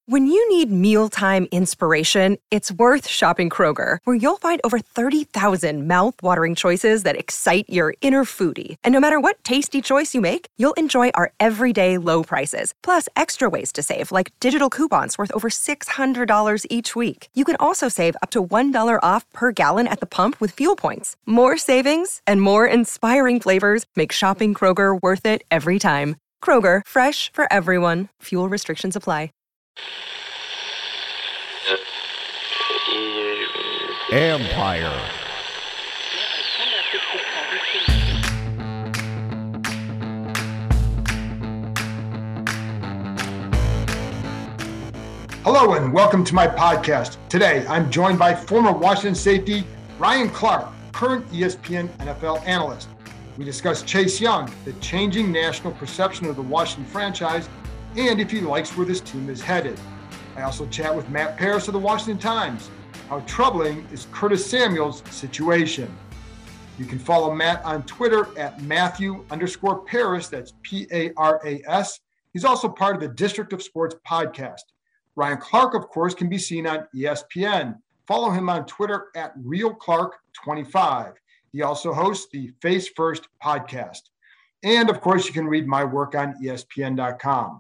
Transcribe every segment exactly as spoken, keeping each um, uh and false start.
When you need mealtime inspiration, it's worth shopping Kroger, where you'll find over thirty thousand mouth-watering choices that excite your inner foodie. And no matter what tasty choice you make, you'll enjoy our everyday low prices, plus extra ways to save, like digital coupons worth over six hundred dollars each week. You can also save up to one dollar off per gallon at the pump with fuel points. More savings and more inspiring flavors make shopping Kroger worth it every time. Kroger, fresh for everyone. Fuel restrictions apply. Empire. Hello and welcome to my podcast. Today, I'm joined by former Washington safety Ryan Clark, current E S P N N F L analyst. We discuss Chase Young, the changing national perception of the Washington franchise, and if he likes where this team is headed. I also chat with Matt Paras of the Washington Times. How troubling is Curtis Samuel's situation? You can follow Matt on Twitter at Matthew underscore Paras, that's P A R A S. He's also part of the District of Sports podcast. Ryan Clark, of course, can be seen on E S P N. Follow him on Twitter at Real Clark twenty-five. He also hosts the Face First podcast. And of course, you can read my work on E S P N dot com.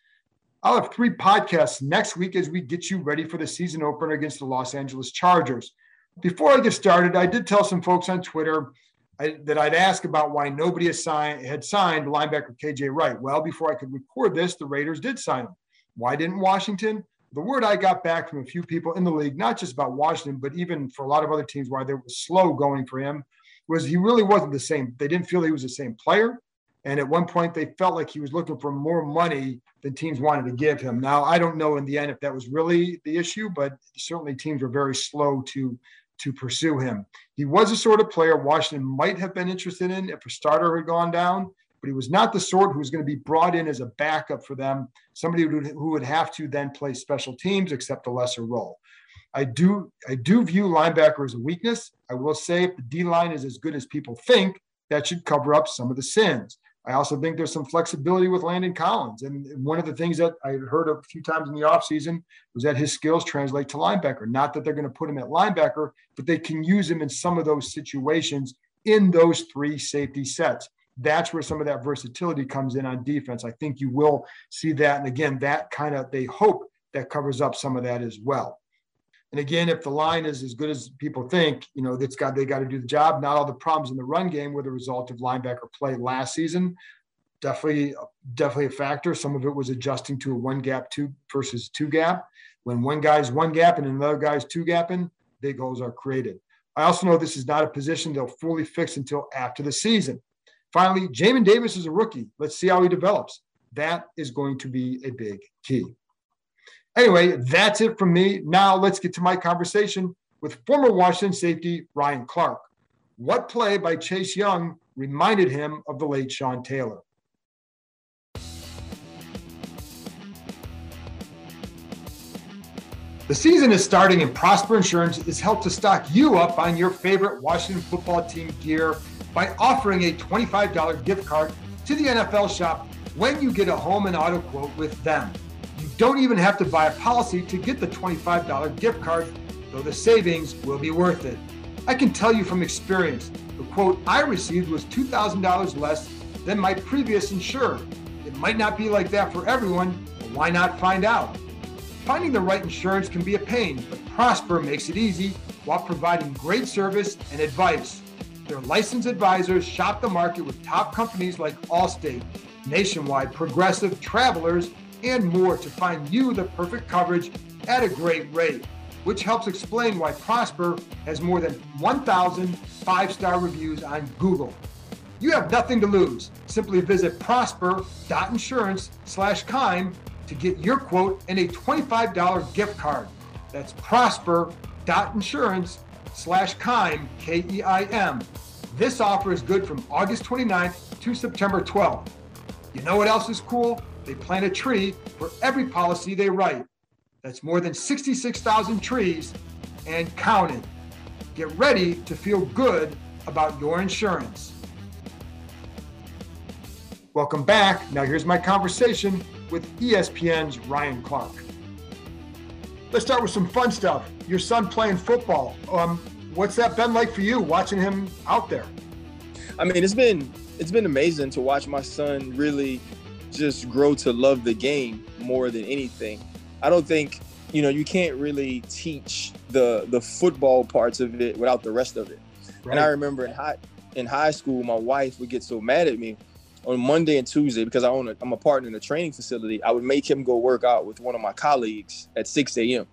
I'll have three podcasts next week as we get you ready for the season opener against the Los Angeles Chargers. Before I get started, I did tell some folks on Twitter I, that I'd ask about why nobody had signed, had signed linebacker K J Wright. Well, before I could record this, the Raiders did sign him. Why didn't Washington? The word I got back from a few people in the league, not just about Washington, but even for a lot of other teams why they were slow going for him, was he really wasn't the same. They didn't feel he was the same player. And at one point, they felt like he was looking for more money than teams wanted to give him. Now, I don't know in the end if that was really the issue, but certainly teams were very slow to, to pursue him. He was the sort of player Washington might have been interested in if a starter had gone down, but he was not the sort who was going to be brought in as a backup for them, somebody who would, who would have to then play special teams, accept a lesser role. I do, I do view linebacker as a weakness. I will say if the D-line is as good as people think, that should cover up some of the sins. I also think there's some flexibility with Landon Collins. And one of the things that I heard a few times in the offseason was that his skills translate to linebacker. Not that they're going to put him at linebacker, but they can use him in some of those situations in those three safety sets. That's where some of that versatility comes in on defense. I think you will see that. And again, that kind of, they hope that covers up some of that as well. And again, if the line is as good as people think, you know, that's got, they got to do the job. Not all the problems in the run game were the result of linebacker play last season. Definitely, definitely a factor. Some of it was adjusting to a one gap two versus two gap. When one guy's one gap and another guy's two gapping, big holes are created. I also know this is not a position they'll fully fix until after the season. Finally, Jamin Davis is a rookie. Let's see how he develops. That is going to be a big key. Anyway, that's it from me. Now let's get to my conversation with former Washington safety Ryan Clark. What play by Chase Young reminded him of the late Sean Taylor? The season is starting and Prosper Insurance is helped to stock you up on your favorite Washington football team gear by offering a twenty-five dollars gift card to the N F L shop when you get a home and auto quote with them. You don't even have to buy a policy to get the twenty-five dollars gift card, though the savings will be worth it. I can tell you from experience, the quote I received was two thousand dollars less than my previous insurer. It might not be like that for everyone, but why not find out? Finding the right insurance can be a pain, but Prosper makes it easy while providing great service and advice. Their licensed advisors shop the market with top companies like Allstate, Nationwide, Progressive, Travelers, and more to find you the perfect coverage at a great rate, which helps explain why Prosper has more than one thousand five-star reviews on Google. You have nothing to lose. Simply visit prosper.insurance slash Keim to get your quote and a twenty-five dollars gift card. That's prosper.insurance slash Keim, K E I M. This offer is good from August twenty-ninth to September twelfth. You know what else is cool? They plant a tree for every policy they write. That's more than sixty-six thousand trees and counting. Get ready to feel good about your insurance. Welcome back. Now here's my conversation with E S P N's Ryan Clark. Let's start with some fun stuff. Your son playing football. Um, what's that been like for you, watching him out there? I mean, it's been it's been amazing to watch my son really just grow to love the game more than anything. I don't think, you know, you can't really teach the the football parts of it without the rest of it. Right. And I remember in high in high school, my wife would get so mad at me on Monday and Tuesday because I own a, I'm a partner in a training facility. I would make him go work out with one of my colleagues at six a.m.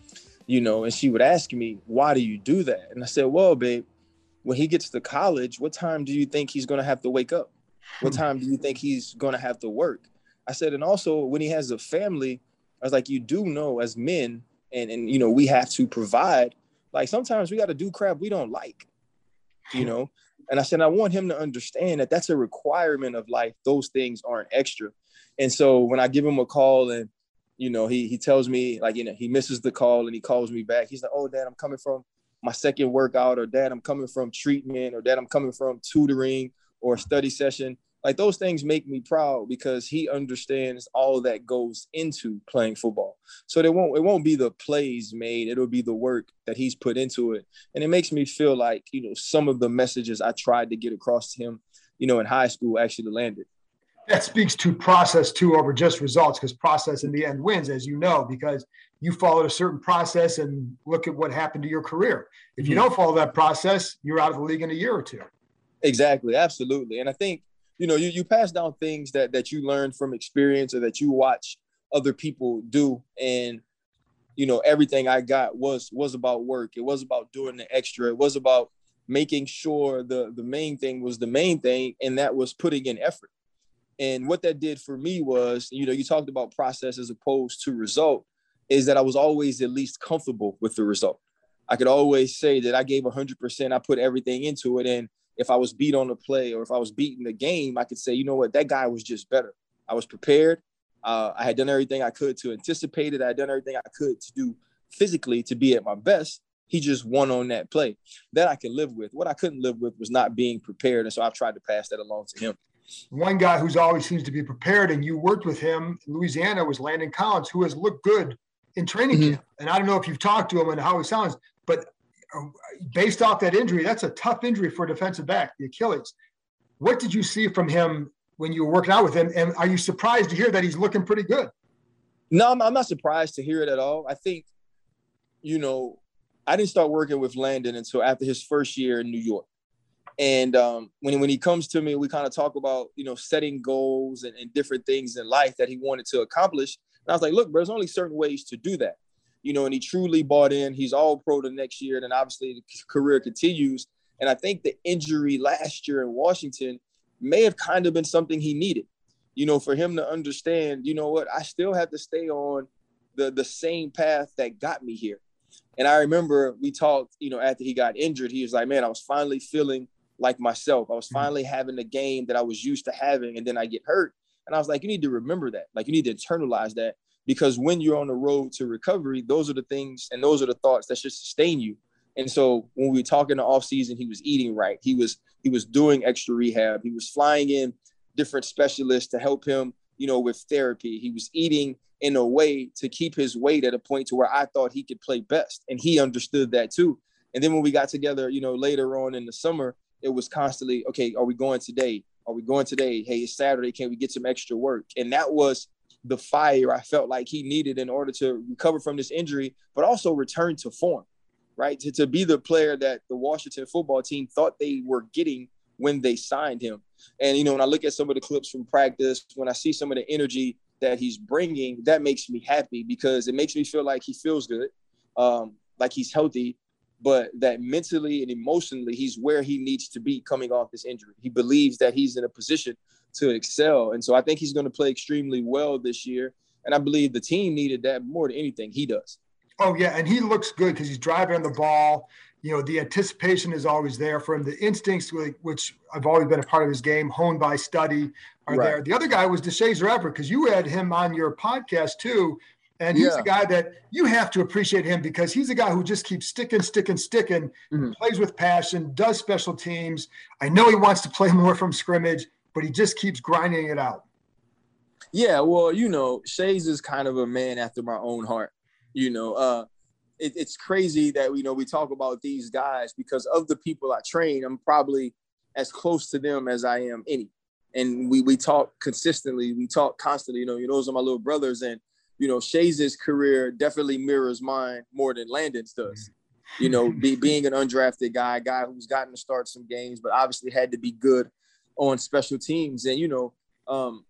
You know, and she would ask me, why do you do that? And I said, well, babe, when he gets to college, what time do you think he's going to have to wake up? What time do you think he's going to have to work? I said, and also when he has a family, I was like, you do know as men, and, and you know, we have to provide, like sometimes we got to do crap we don't like, you know? And I said, I want him to understand that that's a requirement of life. Those things aren't extra. And so when I give him a call and, you know, he he tells me, like, you know, he misses the call and he calls me back. He's like, oh, Dad, I'm coming from my second workout, or Dad, I'm coming from treatment, or Dad, I'm coming from tutoring or study session. Like those things make me proud because he understands all that goes into playing football. So they won't, it won't be the plays made. It'll be the work that he's put into it. And it makes me feel like, you know, some of the messages I tried to get across to him, you know, in high school actually landed. That speaks to process too over just results, because process in the end wins, as you know, because you followed a certain process and look at what happened to your career. If you mm-hmm. don't follow that process, you're out of the league in a year or two. Exactly. Absolutely. And I think, you know, you, you pass down things that, that you learn from experience or that you watch other people do. And, you know, everything I got was, was about work. It was about doing the extra. It was about making sure the, the main thing was the main thing. And that was putting in effort. And what that did for me was, you know, you talked about process as opposed to result, is that I was always at least comfortable with the result. I could always say that I gave one hundred percent. I put everything into it. And if I was beat on the play or if I was beating the game, I could say, you know what, that guy was just better. I was prepared. Uh, I had done everything I could to anticipate it. I had done everything I could to do physically to be at my best. He just won on that play. That I can live with. What I couldn't live with was not being prepared. And so I've tried to pass that along to him. One guy who's always seems to be prepared, and you worked with him in Louisiana, was Landon Collins, who has looked good in training mm-hmm. camp. And I don't know if you've talked to him and how he sounds, but based off that injury, that's a tough injury for a defensive back, the Achilles. What did you see from him when you were working out with him? And are you surprised to hear that he's looking pretty good? No, I'm, I'm not surprised to hear it at all. I think, you know, I didn't start working with Landon until after his first year in New York. And um, when, when he comes to me, we kind of talk about, you know, setting goals and, and different things in life that he wanted to accomplish. And I was like, look, bro, there's only certain ways to do that. You know, and he truly bought in. He's all pro the next year. And then obviously the career continues. And I think the injury last year in Washington may have kind of been something he needed, you know, for him to understand, you know what, I still have to stay on the, the same path that got me here. And I remember we talked, you know, after he got injured, he was like, man, I was finally feeling like myself. I was finally having the game that I was used to having. And then I get hurt. And I was like, you need to remember that. Like, you need to internalize that, because when you're on the road to recovery, those are the things and those are the thoughts that should sustain you. And so when we were talking the off season, he was eating right. He was, he was doing extra rehab. He was flying in different specialists to help him, you know, with therapy. He was eating in a way to keep his weight at a point to where I thought he could play best. And he understood that too. And then when we got together, you know, later on in the summer, it was constantly, okay, are we going today? Are we going today? Hey, it's Saturday. Can we get some extra work? And that was the fire I felt like he needed in order to recover from this injury, but also return to form, right? To, to be the player that the Washington football team thought they were getting when they signed him. And, you know, when I look at some of the clips from practice, when I see some of the energy that he's bringing, that makes me happy, because it makes me feel like he feels good, um, like he's healthy, but that mentally and emotionally, he's where he needs to be coming off this injury. He believes that he's in a position to excel. And so I think he's going to play extremely well this year. And I believe the team needed that more than anything he does. Oh, yeah. And he looks good because he's driving the ball. You know, the anticipation is always there for him. The instincts, which I've always been a part of his game, honed by study, are right there. The other guy was Deshazor Everett, because you had him on your podcast too. And he's yeah. a guy that you have to appreciate him, because he's a guy who just keeps sticking, sticking, sticking, mm-hmm. plays with passion, does special teams. I know he wants to play more from scrimmage, but he just keeps grinding it out. Yeah, well, you know, Shays is kind of a man after my own heart. You know, uh, it, it's crazy that, you know, we talk about these guys because of the people I train. I'm probably as close to them as I am any. And we we talk consistently. We talk constantly. You know, you know, those are my little brothers. And, you know, Shaze's career definitely mirrors mine more than Landon's does. You know, be, being an undrafted guy, a guy who's gotten to start some games, but obviously had to be good on special teams. And, you know, um,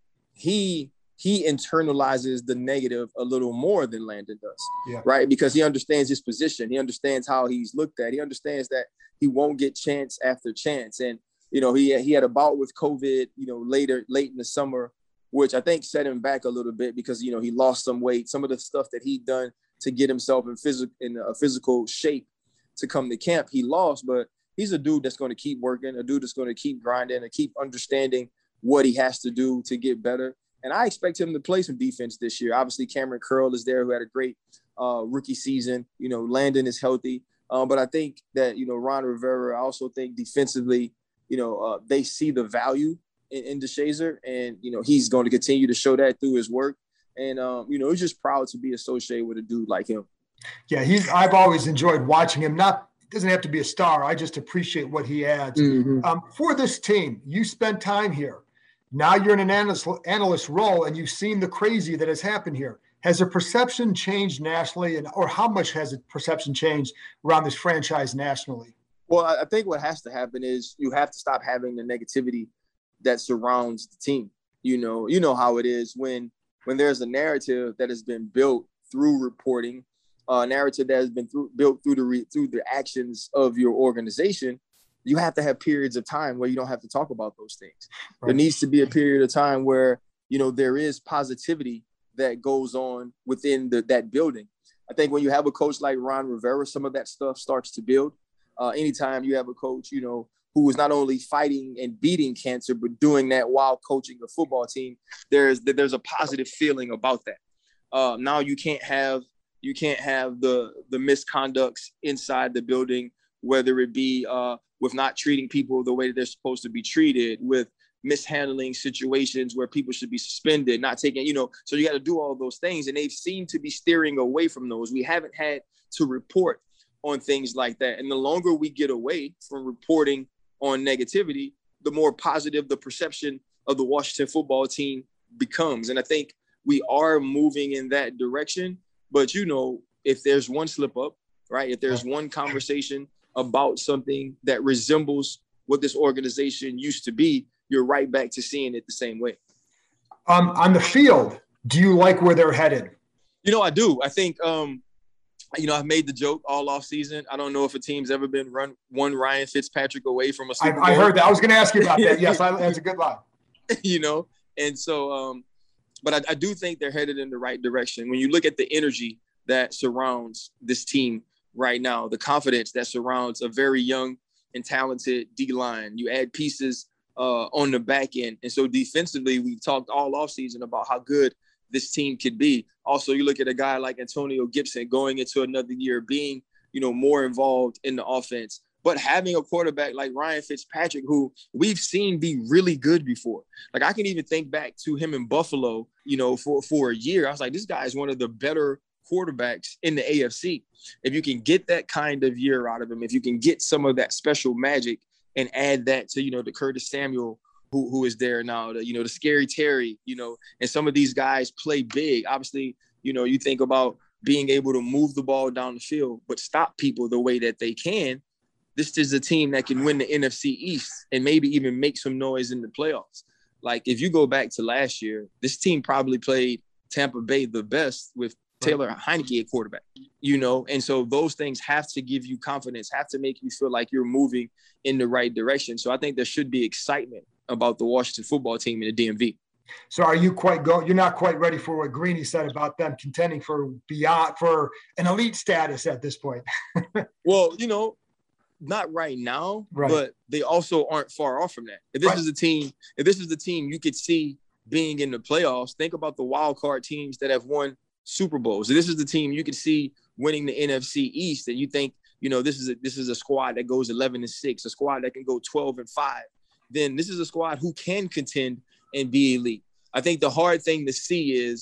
he he internalizes the negative a little more than Landon does, yeah. right? Because he understands his position. He understands how he's looked at. He understands that he won't get chance after chance. And, you know, he, he had a bout with COVID, you know, later, late in the summer, which I think set him back a little bit because, you know, he lost some weight. Some of the stuff that he'd done to get himself in physical in a physical shape to come to camp, he lost, but he's a dude that's going to keep working, a dude that's going to keep grinding and keep understanding what he has to do to get better. And I expect him to play some defense this year. Obviously, Cameron Curl is there, who had a great uh, rookie season. You know, Landon is healthy. Um, but I think that, you know, Ron Rivera, I also think defensively, you know, uh, they see the value in, in DeShazer, and, you know, he's going to continue to show that through his work. And, um, you know, he's just proud to be associated with a dude like him. Yeah, he's. I've always enjoyed watching him. Not doesn't have to be a star. I just appreciate what he adds. Mm-hmm. Um, for this team, you spent time here. Now you're in an analyst, analyst role, and you've seen the crazy that has happened here. Has the perception changed nationally, and or how much has the perception changed around this franchise nationally? Well, I think what has to happen is you have to stop having the negativity that surrounds the team. You know, you know how it is when when there's a narrative that has been built through reporting, a narrative that has been through, built through the re, through the actions of your organization. You have to have periods of time where you don't have to talk about those things. Right. There needs to be a period of time where, you know, there is positivity that goes on within the, that building. I think when you have a coach like Ron Rivera, some of that stuff starts to build. Uh, anytime you have a coach, you know, who is not only fighting and beating cancer, but doing that while coaching a football team, there's there's a positive feeling about that. Uh, now you can't have you can't have the the misconducts inside the building, whether it be uh, with not treating people the way that they're supposed to be treated, with mishandling situations where people should be suspended, not taking, you know, so you got to do all those things. And they've seemed to be steering away from those. We haven't had to report on things like that. And the longer we get away from reporting on negativity, the more positive the perception of the Washington football team becomes. And I think we are moving in that direction. But, you know, if there's one slip up, right, if there's one conversation about something that resembles what this organization used to be, you're right back to seeing it the same way. Um, on the field, do you like where they're headed? You know, I do. I think, um, you know, I've made the joke all off season. I don't know if a team's ever been run one Ryan Fitzpatrick away from a Super Bowl. I, I heard that. I was going to ask you about that. Yes, I, that's a good line. You know, and so, um, but I, I do think they're headed in the right direction. When you look at the energy that surrounds this team right now, the confidence that surrounds a very young and talented D-line, you add pieces uh, on the back end. And so defensively, we talked all offseason about how good this team could be. Also, you look at a guy like Antonio Gibson going into another year, being, you know, more involved in the offense, but having a quarterback like Ryan Fitzpatrick, who we've seen be really good before. Like, I can even think back to him in Buffalo, you know, for, for a year. I was like, this guy is one of the better quarterbacks in the A F C. If you can get that kind of year out of him, if you can get some of that special magic and add that to, you know, the Curtis Samuel, who who is there now, the, you know, the Scary Terry, you know, and some of these guys play big. Obviously, you know, you think about being able to move the ball down the field, but stop people the way that they can. This is a team that can win the N F C East and maybe even make some noise in the playoffs. Like, if you go back to last year, this team probably played Tampa Bay the best with Taylor Heineke at quarterback, you know, and so those things have to give you confidence, have to make you feel like you're moving in the right direction. So I think there should be excitement about the Washington football team in the D M V. So are you quite go? You're not quite ready for what Greeny said about them contending for beyond for an elite status at this point. Well, you know, not right now, right. But they also aren't far off from that. If this right. is a team, if this is the team you could see being in the playoffs, think about the wild card teams that have won Super Bowls. So this is the team you could see winning the N F C East, and you think, you know, this is a, this is a squad that goes eleven and six, a squad that can go twelve and five. Then this is a squad who can contend and be elite. I think the hard thing to see is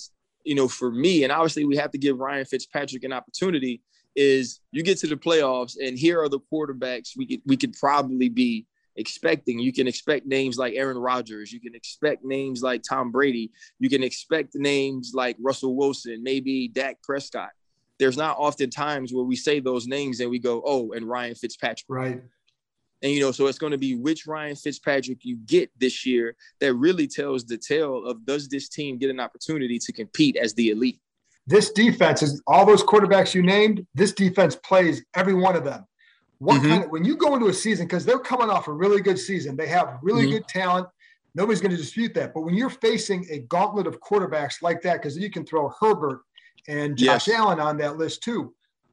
you know, for me, and obviously we have to give Ryan Fitzpatrick an opportunity, is you get to the playoffs and here are the quarterbacks we could, we could probably be expecting. You can expect names like Aaron Rodgers. You can expect names like Tom Brady. You can expect names like Russell Wilson, maybe Dak Prescott. There's not often times where we say those names and we go, oh, and Ryan Fitzpatrick. Right. And, you know, so it's going to be which Ryan Fitzpatrick you get this year that really tells the tale of, does this team get an opportunity to compete as the elite? This defense is all those quarterbacks you named. This defense plays every one of them. What mm-hmm. kind of, when you go into a season, because they're coming off a really good season, they have really mm-hmm. good talent. Nobody's going to dispute that. But when you're facing a gauntlet of quarterbacks like that, because you can throw Herbert and Josh yes. Allen on that list too.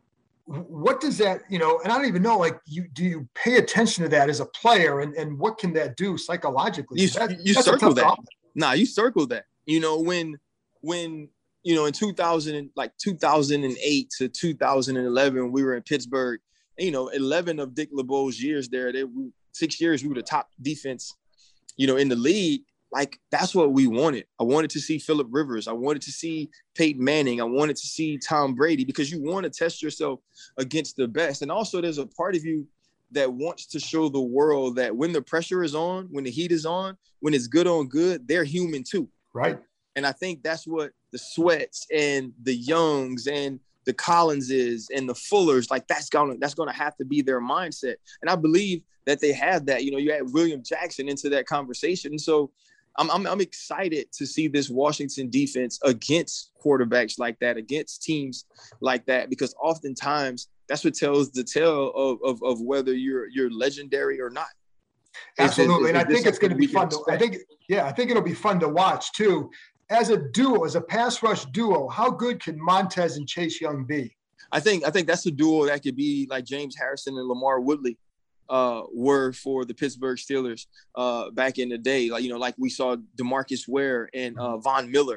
What does that, you know, and I don't even know, like, you do you pay attention to that as a player, and, and what can that do psychologically? You, that, you circle that. Problem. Nah, you circle that. You know, when, when, you know, in two thousand, like two thousand eight to two thousand eleven, we were in Pittsburgh. And, you know, eleven of Dick LeBeau's years there, they were, six years, we were the top defense, you know, in the league. Like, that's what we wanted. I wanted to see Phillip Rivers. I wanted to see Peyton Manning. I wanted to see Tom Brady, because you want to test yourself against the best. And also there's a part of you that wants to show the world that when the pressure is on, when the heat is on, when it's good on good, they're human too. Right. And I think that's what the Sweats and the Youngs and the Collinses and the Fullers, like that's gonna that's gonna have to be their mindset. And I believe that they have that. You know, you add William Jackson into that conversation. And so I'm, I'm I'm excited to see this Washington defense against quarterbacks like that, against teams like that, because oftentimes that's what tells the tale of of, of whether you're you're legendary or not. Absolutely, and I think it's going to be fun. To, I think, yeah, I think it'll be fun to watch too. As a duo, as a pass rush duo, how good can Montez and Chase Young be? I think I think that's a duo that could be like James Harrison and LaMarr Woodley uh, were for the Pittsburgh Steelers uh, back in the day. Like, you know, like we saw DeMarcus Ware and uh, Von Miller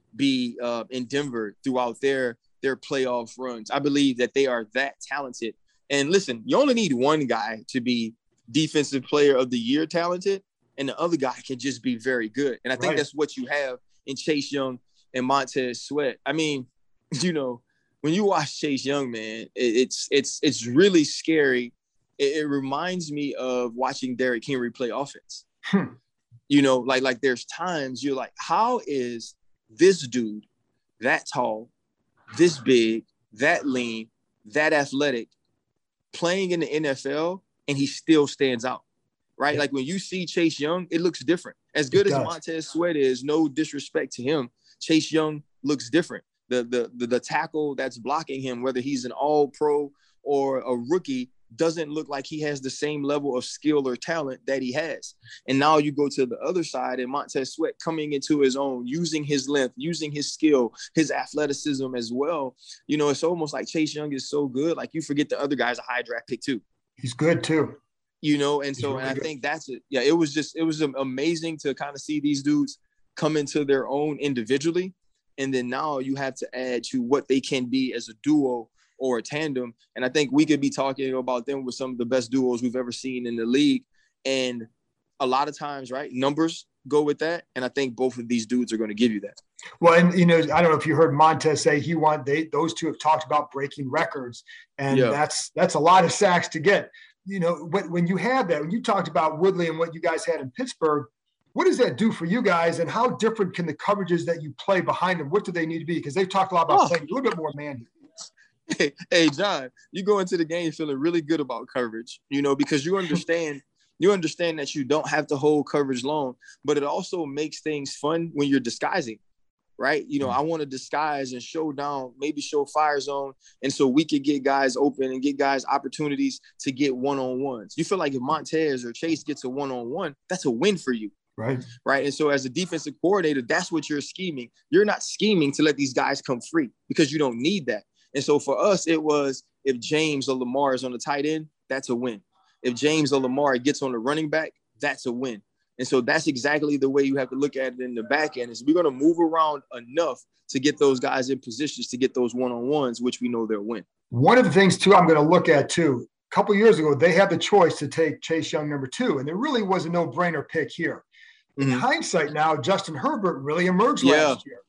be uh, in Denver throughout their their playoff runs. I believe that they are that talented. And listen, you only need one guy to be defensive player of the year talented, and the other guy can just be very good. And I think right. that's what you have in Chase Young and Montez Sweat. I mean, you know, when you watch Chase Young, man, it, it's it's it's really scary. It, it reminds me of watching Derrick Henry play offense. Hmm. You know, like like there's times you're like, how is this dude that tall, this big, that lean, that athletic, playing in the N F L, and he still stands out? Right? Like when you see Chase Young, it looks different. As good as Montez Sweat is, no disrespect to him, Chase Young looks different. The, the the the tackle that's blocking him, whether he's an all-pro or a rookie, doesn't look like he has the same level of skill or talent that he has. And now you go to the other side, and Montez Sweat coming into his own, using his length, using his skill, his athleticism as well. You know, it's almost like Chase Young is so good, like you forget the other guy's a high draft pick too. He's good too. You know, and so, and I think that's it. Yeah, it was just, it was amazing to kind of see these dudes come into their own individually. And then now you have to add to what they can be as a duo or a tandem. And I think we could be talking about them with some of the best duos we've ever seen in the league. And a lot of times, right, numbers go with that. And I think both of these dudes are going to give you that. Well, and, you know, I don't know if you heard Montez say he want, they, those two have talked about breaking records. And yeah. that's, that's a lot of sacks to get. You know, when, when you have that, when you talked about Woodley and what you guys had in Pittsburgh, what does that do for you guys, and how different can the coverages that you play behind them, what do they need to be? Because they've talked a lot about oh. playing a little bit more man. Hey, hey, John, you go into the game feeling really good about coverage, you know, because you understand you understand that you don't have to hold coverage long, but it also makes things fun when you're disguising. Right. You know, I want to disguise and show down, maybe show fire zone. And so we could get guys open and get guys opportunities to get one-on-ones. You feel like if Montez or Chase gets a one-on-one, that's a win for you. Right. Right. And so as a defensive coordinator, that's what you're scheming. You're not scheming to let these guys come free, because you don't need that. And so for us, it was, if James or Lamar is on the tight end, that's a win. If James or Lamar gets on the running back, that's a win. And so that's exactly the way you have to look at it in the back end, is we're going to move around enough to get those guys in positions to get those one-on-ones, which we know they'll win. One of the things, too, I'm going to look at, too, a couple of years ago, they had the choice to take Chase Young number two, and there really was a no-brainer pick here. In mm-hmm. hindsight now, Justin Herbert really emerged yeah. last year.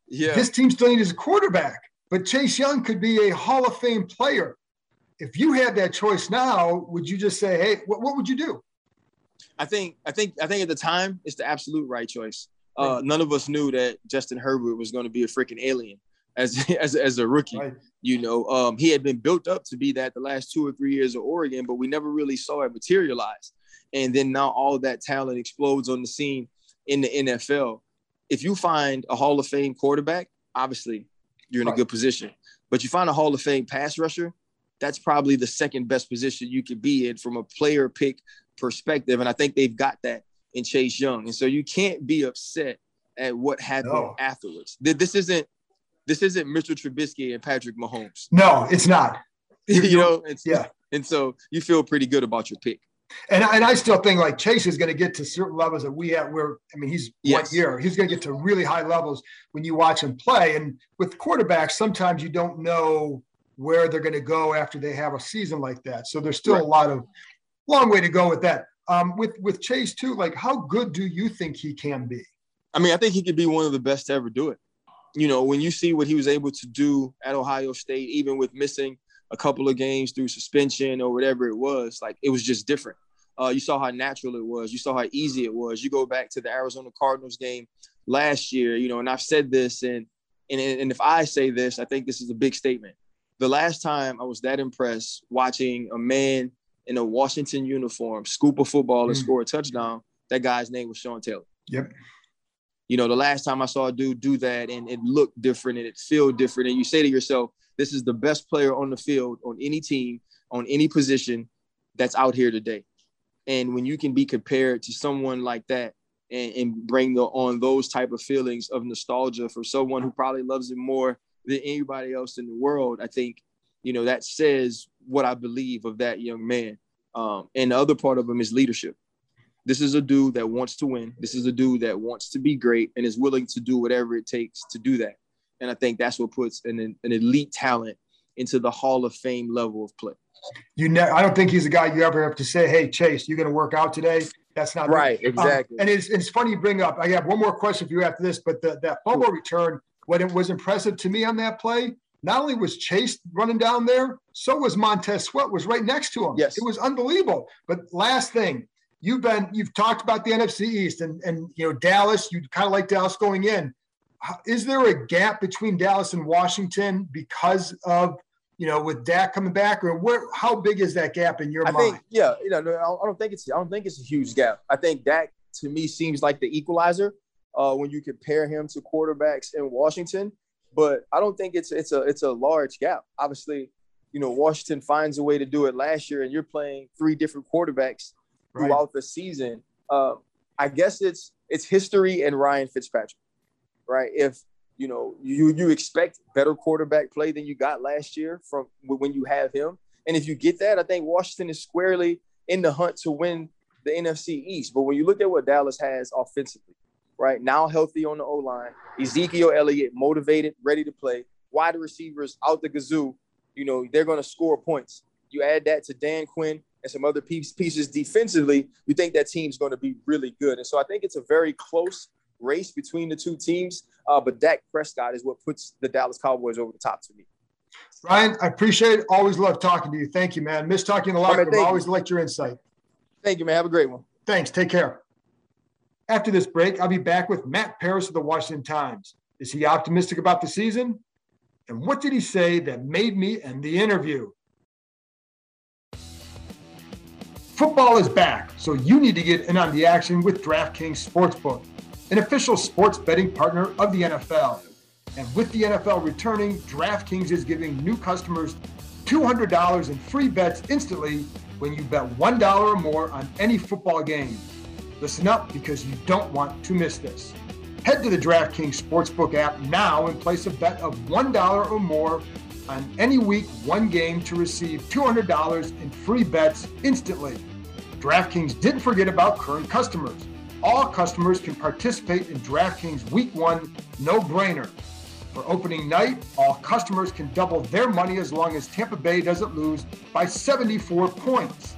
Yeah. This team still needs a quarterback, but Chase Young could be a Hall of Fame player. If you had that choice now, would you just say, hey, what, what would you do? I think, I think, I think at the time it's the absolute right choice. Uh, none of us knew that Justin Herbert was going to be a freaking alien as, as, as a rookie. Right. You know, um, he had been built up to be that the last two or three years of Oregon, but we never really saw it materialize. And then now all that talent explodes on the scene in the N F L. If you find a Hall of Fame quarterback, obviously you're in right. a good position. But you find a Hall of Fame pass rusher, that's probably the second best position you could be in from a player pick perspective. And I think they've got that in Chase Young. And so you can't be upset at what happened no. afterwards. This isn't this isn't Mister Trubisky and Patrick Mahomes. No, it's not. you know, it's, yeah. And so you feel pretty good about your pick. And, and I still think like Chase is going to get to certain levels that we have where, I mean, he's yes. one year. He's going to get to really high levels when you watch him play. And with quarterbacks, sometimes you don't know where they're going to go after they have a season like that. So there's still right. a lot of long way to go with that. Um, with, with Chase too, like how good do you think he can be? I mean, I think he could be one of the best to ever do it. You know, when you see what he was able to do at Ohio State, even with missing a couple of games through suspension or whatever it was, like it was just different. Uh, you saw how natural it was. You saw how easy it was. You go back to the Arizona Cardinals game last year, you know, and I've said this, and and and if I say this, I think this is a big statement. The last time I was that impressed watching a man in a Washington uniform scoop a football and mm. score a touchdown, that guy's name was Sean Taylor. Yep. You know, the last time I saw a dude do that and it looked different and it felt different, and you say to yourself, this is the best player on the field, on any team, on any position that's out here today. And when you can be compared to someone like that and, and bring the, on those type of feelings of nostalgia for someone who probably loves it more than anybody else in the world, I think, you know, that says what I believe of that young man. Um, and the other part of him is leadership. This is a dude that wants to win. This is a dude that wants to be great and is willing to do whatever it takes to do that. And I think that's what puts an, an elite talent into the Hall of Fame level of play. You ne- I don't think he's a guy you ever have to say, hey, Chase, you going to work out today? That's not right. Good. Exactly. Um, and it's, it's funny you bring up, I have one more question for you after this, but the, that fumble return, what it was impressive to me on that play, not only was Chase running down there, so was Montez Sweat was right next to him. Yes. It was unbelievable. But last thing, you've been, you've talked about the N F C East and, and, you know, Dallas, you kind of like Dallas going in. Is there a gap between Dallas and Washington because of, you know, with Dak coming back, or where, how big is that gap in your I mind? Think, yeah, you know, I don't think it's, I don't think it's a huge gap. I think Dak to me seems like the equalizer uh, when you compare him to quarterbacks in Washington, but I don't think it's, it's a, it's a large gap. Obviously, you know, Washington finds a way to do it last year and you're playing three different quarterbacks right. throughout the season. Uh, I guess it's, it's history and Ryan Fitzpatrick, right? If, you know, you you expect better quarterback play than you got last year from when you have him. And if you get that, I think Washington is squarely in the hunt to win the N F C East. But when you look at what Dallas has offensively, right, now healthy on the O-line, Ezekiel Elliott motivated, ready to play, wide receivers out the gazoo, you know, they're going to score points. You add that to Dan Quinn and some other pieces defensively, you think that team's going to be really good. And so I think it's a very close race between the two teams, uh, but Dak Prescott is what puts the Dallas Cowboys over the top to me. Ryan, I appreciate it. Always love talking to you. Thank you, man. Miss talking in the locker room. Always like your insight. Thank you, man. Have a great one. Thanks. Take care. After this break, I'll be back with Matt Paras of the Washington Times. Is he optimistic about the season? And what did he say that made me end the interview? Football is back, so you need to get in on the action with DraftKings Sportsbook, an official sports betting partner of the N F L. And with the N F L returning, DraftKings is giving new customers two hundred dollars in free bets instantly when you bet one dollar or more on any football game. Listen up, because you don't want to miss this. Head to the DraftKings Sportsbook app now and place a bet of one dollar or more on any week one game to receive two hundred dollars in free bets instantly. DraftKings didn't forget about current customers. All customers can participate in DraftKings Week one no-brainer. For opening night, all customers can double their money as long as Tampa Bay doesn't lose by seventy-four points.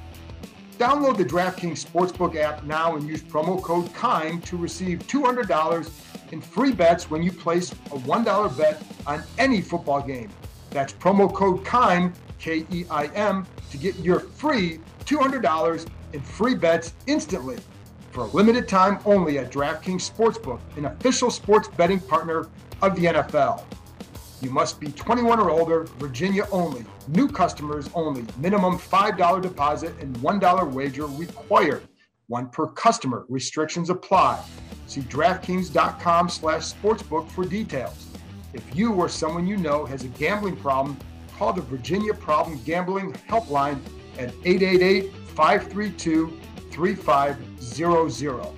Download the DraftKings Sportsbook app now and use promo code KIND to receive two hundred dollars in free bets when you place a one dollar bet on any football game. That's promo code KEIM, K E I M, to get your free two hundred dollars in free bets instantly for a limited time only at DraftKings Sportsbook, an official sports betting partner of the N F L. You must be twenty-one or older, Virginia only, new customers only, minimum five dollars deposit and one dollar wager required, one per customer, restrictions apply. See DraftKings.com slash sportsbook for details. If you or someone you know has a gambling problem, call the Virginia Problem Gambling Helpline at eight eight eight, five three two, three five zero zero.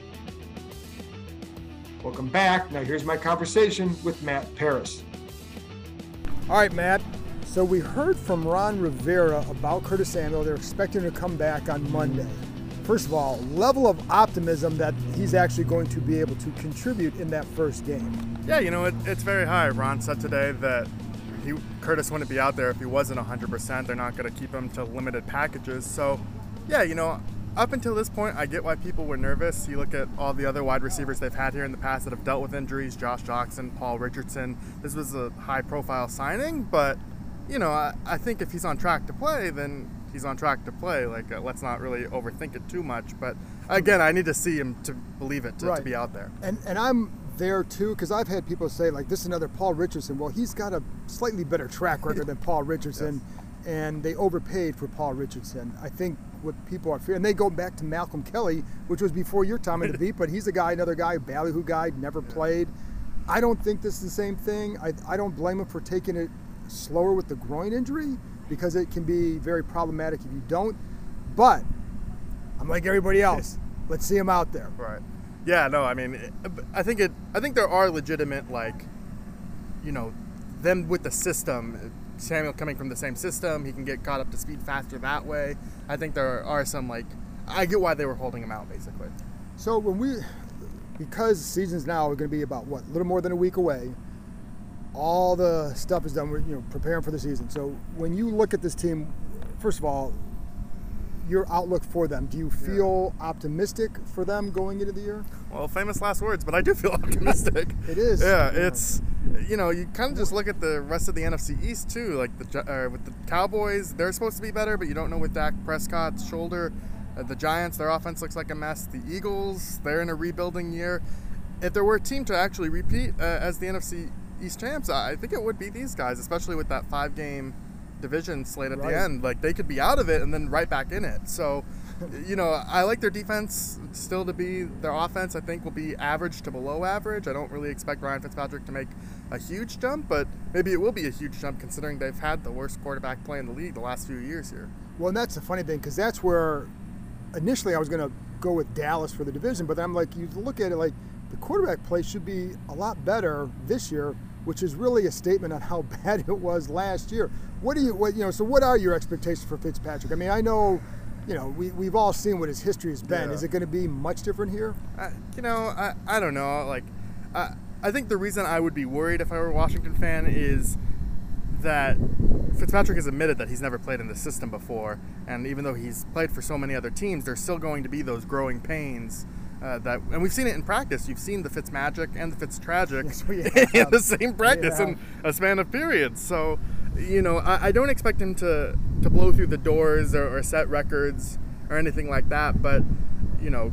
Welcome back. Now here's my conversation with Matt Paras. All right, Matt. So we heard from Ron Rivera about Curtis Samuel. They're expecting to come back on Monday. First of all, level of optimism that he's actually going to be able to contribute in that first game. Yeah, you know, it, it's very high. Ron said today that he, Curtis wouldn't be out there if he wasn't one hundred percent. They're not going to keep him to limited packages. So, yeah, you know, up until this point, I get why people were nervous. You look at all the other wide receivers they've had here in the past that have dealt with injuries, Josh Jackson, Paul Richardson. This was a high-profile signing, but, you know, I, I think if he's on track to play, then he's on track to play. Like, uh, let's not really overthink it too much. But, again, I need to see him to believe it, to, right. to be out there. And and I'm there, too, because I've had people say, like, this is another Paul Richardson. Well, he's got a slightly better track record than Paul Richardson, yes. And they overpaid for Paul Richardson. I think what people are fearing, and they go back to Malcolm Kelly, which was before your time in the beat, but he's a guy, another guy, ballyhoo guy, never yeah. played. I don't think this is the same thing. I, I don't blame him for taking it slower with the groin injury, because it can be very problematic if you don't. But I'm like everybody else. Let's see him out there. Right. Yeah, no, I mean, I think it. I think there are legitimate, like, you know, them with the system, Samuel coming from the same system, he can get caught up to speed faster that way. I think there are some, like, I get why they were holding him out, basically. So when we, because seasons now are going to be about, what, a little more than a week away, all the stuff is done, we're, you know, preparing for the season. So when you look at this team, first of all, your outlook for them, do you feel yeah. optimistic for them going into the year? Well, famous last words, but I do feel optimistic. It is. Yeah, yeah, it's, you know, you kind of just look at the rest of the N F C East too, like the uh, with the Cowboys, they're supposed to be better, but you don't know with Dak Prescott's shoulder. Uh, the Giants, their offense looks like a mess. The Eagles, they're in a rebuilding year. If there were a team to actually repeat uh, as the N F C East champs, I think it would be these guys, especially with that five-game division slate at right. the end. Like, they could be out of it and then right back in it. So, you know, I like their defense still to be, their offense I think will be average to below average. I don't really expect Ryan Fitzpatrick to make a huge jump, but maybe it will be a huge jump considering they've had the worst quarterback play in the league the last few years here. Well, and that's the funny thing, because that's where initially I was going to go with Dallas for the division, but I'm like, you look at it like the quarterback play should be a lot better this year, which is really a statement on how bad it was last year. What do you, what, you know, so what are your expectations for Fitzpatrick? I mean, I know, you know, we, we've all seen what his history has been. Yeah. Is it going to be much different here? Uh, you know, I, I don't know. Like, uh, I think the reason I would be worried if I were a Washington fan is that Fitzpatrick has admitted that he's never played in the system before. And even though he's played for so many other teams, there's still going to be those growing pains. Uh, that and we've seen it in practice. You've seen the Fitzmagic and the Fitztragic yes, in the same practice in a span of periods. So, you know, I, I don't expect him to, to blow through the doors or, or set records or anything like that. But, you know,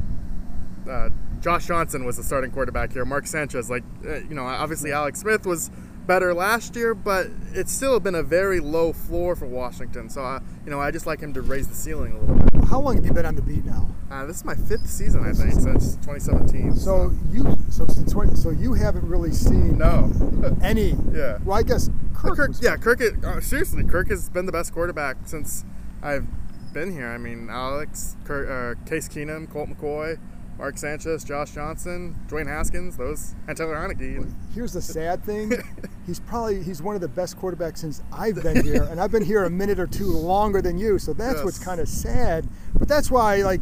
uh, Josh Johnson was the starting quarterback here. Mark Sanchez, like, uh, you know, obviously Alex Smith was better last year, but it's still been a very low floor for Washington. So, uh, you know, I just like him to raise the ceiling a little bit. How long have you been on the beat now? Uh, this is my fifth season, I think, since twenty seventeen. So, so. you, so since twenty, so you haven't really seen no any. Yeah. Well, I guess Kirk. Kirk was, yeah, Kirk. Uh, seriously, Kirk has been the best quarterback since I've been here. I mean, Alex, Kirk, uh, Case Keenum, Colt McCoy, Mark Sanchez, Josh Johnson, Dwayne Haskins, those, and Taylor Heineke. Here's the sad thing. He's probably, he's one of the best quarterbacks since I've been here, and I've been here a minute or two longer than you, so that's yes. what's kind of sad. But that's why, like,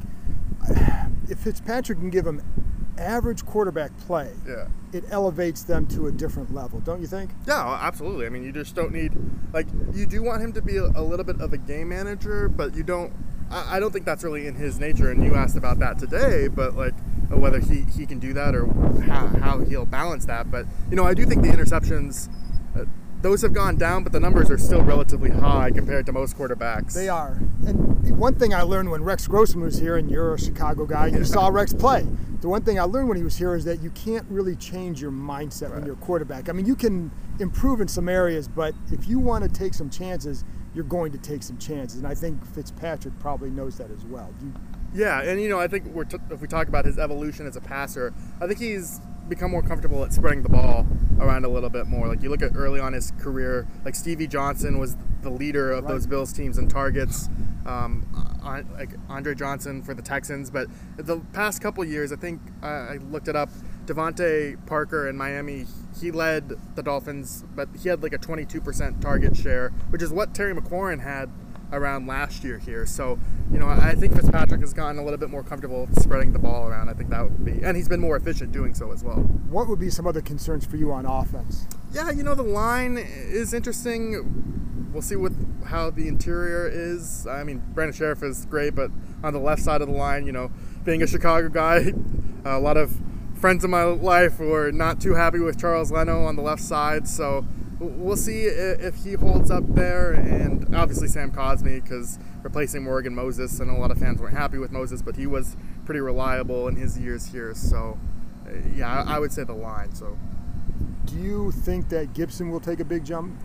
if Fitzpatrick can give him average quarterback play, yeah. it elevates them to a different level, don't you think? Yeah, absolutely. I mean, you just don't need, like, you do want him to be a, a little bit of a game manager, but you don't, I, I don't think that's really in his nature, and you asked about that today, but, like, whether he, he can do that or how, how he'll balance that. But, you know, I do think the interceptions, uh, those have gone down, but the numbers are still relatively high compared to most quarterbacks. They are. And one thing I learned when Rex Grossman was here, and you're a Chicago guy, you saw Rex play. The one thing I learned when he was here is that you can't really change your mindset right. when you're a quarterback. I mean, you can improve in some areas, but if you want to take some chances, you're going to take some chances. And I think Fitzpatrick probably knows that as well. You, yeah, and, you know, I think we're t- if we talk about his evolution as a passer, I think he's become more comfortable at spreading the ball around a little bit more. Like, you look at early on his career, like Stevie Johnson was the leader of right. those Bills teams in targets, um, on, like Andre Johnson for the Texans. But the past couple years, I think uh, I looked it up, Devontae Parker in Miami, he led the Dolphins, but he had like a twenty-two percent target share, which is what Terry McLaurin had around last year here. So, you know, I think Fitzpatrick has gotten a little bit more comfortable spreading the ball around. I think that would be, and he's been more efficient doing so as well. What would be some other concerns for you on offense? Yeah, you know, the line is interesting. We'll see what how the interior is. I mean, Brandon Sheriff is great, but on the left side of the line, you know, being a Chicago guy, a lot of friends in my life were not too happy with Charles Leno on the left side, so we'll see if he holds up there. And obviously Sam Cosmi, because replacing Morgan Moses, I know a lot of fans weren't happy with Moses, but he was pretty reliable in his years here. So yeah, I would say the line. So do you think that Gibson will take a big jump?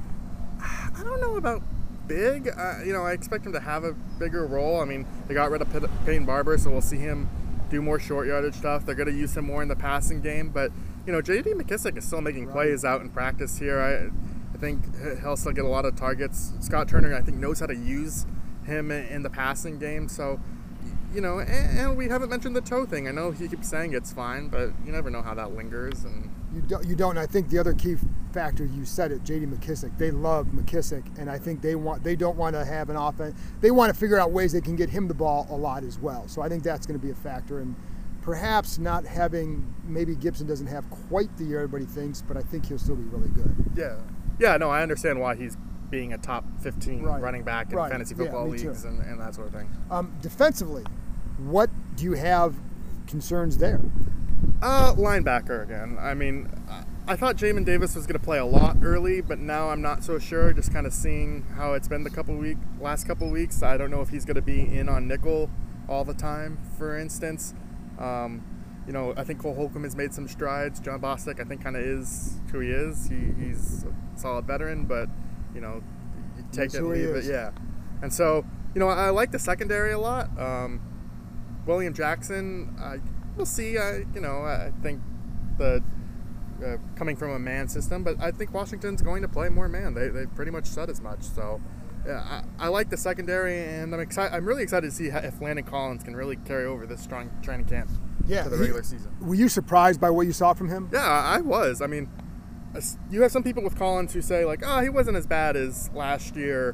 I don't know about big. Uh, you know, I expect him to have a bigger role. I mean, they got rid of Peyton Barber, so we'll see him do more short yardage stuff. They're going to use him more in the passing game. But, you know, J D McKissick is still making right. plays out in practice here. I, I think he'll still get a lot of targets. Scott Turner, I think, knows how to use him in the passing game. So, you know, and, and we haven't mentioned the toe thing. I know he keeps saying it's fine, but you never know how that lingers. And You don't, you don't. I think the other key factor, you said it, J D McKissick. They love McKissick, and I think they want they don't want to have an offense. They want to figure out ways they can get him the ball a lot as well. So I think that's going to be a factor, and perhaps not having, maybe Gibson doesn't have quite the year everybody thinks, but I think he'll still be really good. Yeah, yeah. No, I understand why he's being a top fifteen right. running back in right. fantasy football yeah, leagues and, and that sort of thing. Um, defensively, what do you have concerns there? Uh, linebacker again. I mean, I thought Jamin Davis was going to play a lot early, but now I'm not so sure. Just kind of seeing how it's been the couple week, last couple weeks. I don't know if he's going to be in on nickel all the time, for instance. Um, you know, I think Cole Holcomb has made some strides. John Bostic, I think, kind of is who he is. He, he's a solid veteran, but, you know, you take That's it and leave it. Yeah. And so, you know, I like the secondary a lot. Um, William Jackson, I... We'll see. I, you know, I think the uh, coming from a man system, but I think Washington's going to play more man. They they pretty much said as much. So, yeah, I, I like the secondary, and I'm excited. I'm really excited to see how, if Landon Collins can really carry over this strong training camp yeah, to the he, regular season. Were you surprised by what you saw from him? Yeah, I was. I mean, you have some people with Collins who say like, oh, he wasn't as bad as last year,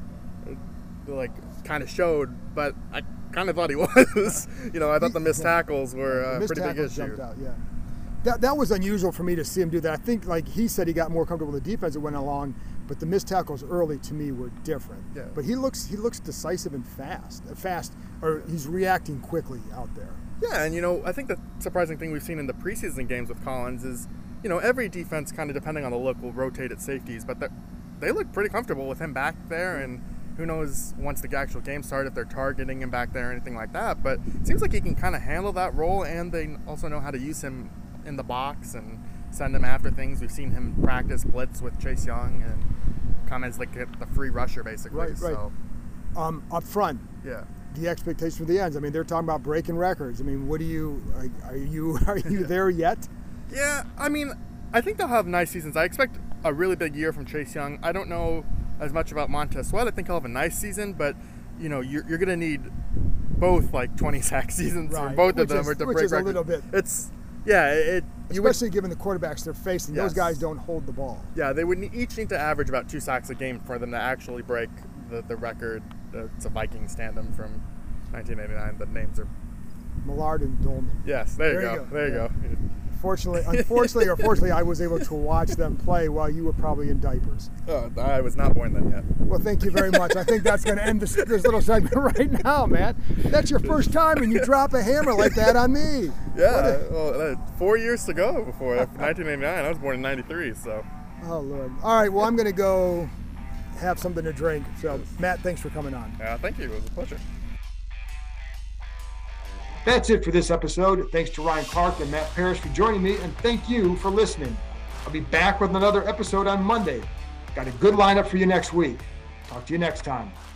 like kind of showed, but I kind of thought he was. You know, I thought the missed tackles were a pretty big issue. Jumped out, yeah. That that was unusual for me to see him do that. I think, like he said, he got more comfortable with the defense that went along, but the missed tackles early to me were different. Yeah. But he looks he looks decisive and fast, fast, or he's reacting quickly out there. Yeah, and you know, I think the surprising thing we've seen in the preseason games with Collins is, you know, every defense kind of depending on the look will rotate at safeties, but they look pretty comfortable with him back there, and who knows once the actual game starts if they're targeting him back there or anything like that. But it seems like he can kind of handle that role, and they also know how to use him in the box and send him after things. We've seen him practice blitz with Chase Young and come as like the free rusher basically. Right, right. So, um, up front, yeah, the expectation for the ends. I mean, they're talking about breaking records. I mean, what do you are, are you are you there yet? Yeah, I mean, I think they'll have nice seasons. I expect a really big year from Chase Young. I don't know as much about Montez Sweat. I think he'll have a nice season, but you know, you're, you're going to need both like twenty sack seasons right. for both which of them is, or to which break is records. a little bit. It's yeah, it especially would, given the quarterbacks they're facing. Yes. Those guys don't hold the ball. Yeah, they would each need to average about two sacks a game for them to actually break the, the record. It's a Vikings tandem from nineteen eighty-nine. The names are Millard and Dolman. Yes, there, there you go. you go. There you yeah. go. Unfortunately, unfortunately or fortunately, I was able to watch them play while you were probably in diapers. Oh, I was not born then yet. Well, thank you very much. I think that's going to end this, this little segment right now, man. That's your first time and you drop a hammer like that on me. Yeah, well, uh, four years to go before nineteen eighty-nine. I was born in ninety-three, so. Oh, Lord. All right, well, I'm going to go have something to drink. So, Matt, thanks for coming on. Yeah, thank you. It was a pleasure. That's it for this episode. Thanks to Ryan Clark and Matt Parrish for joining me, and thank you for listening. I'll be back with another episode on Monday. Got a good lineup for you next week. Talk to you next time.